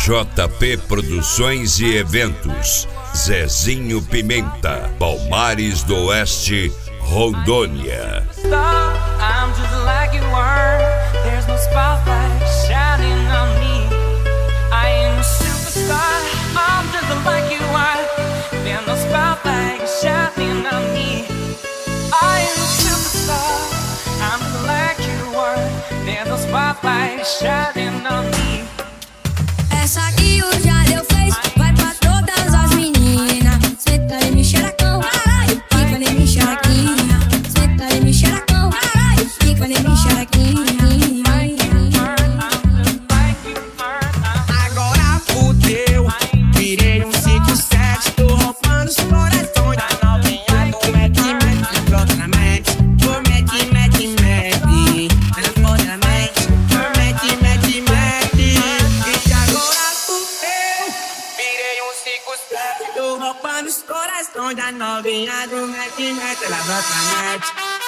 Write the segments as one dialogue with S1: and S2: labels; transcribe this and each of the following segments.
S1: JP Produções e Eventos, Zezinho Pimenta, Palmares do Oeste, Rondônia.
S2: I'm just like you are. There's no spotlight shining on me. I am a superstar. I'm just like you are. There's no spotlight shining on me. I am a superstar. I'm just like you are. There's no spotlight shining on me.
S3: Essa aqui o Jadeu fez, vai pra todas as meninas. Senta e me xeracão, fica nem me xeraquinha. Senta e me xeracão, fica nem me xeraquinha.
S4: Agora fudeu, virei um 5-7, tô roubando os corações da novinha do Mac, brota na Mac, por Mac. Na foda Mac, por Mac. E agora fudeu, virei um 5-7, tô roubando os corações da novinha do Mac, ela brota na Mac.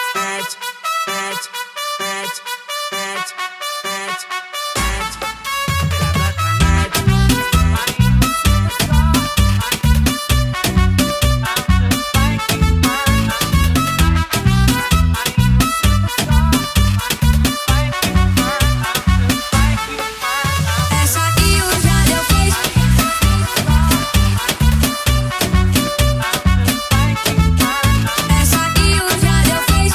S3: Essa aqui o Jadeu fez. Essa aqui o Jadeu fez.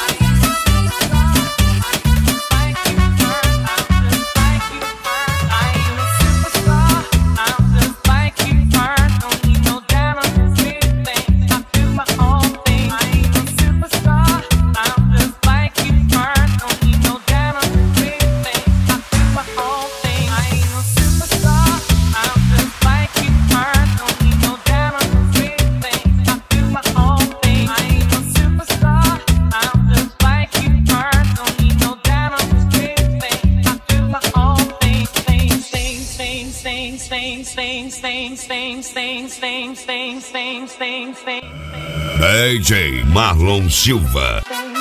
S1: DJ Marlon Silva.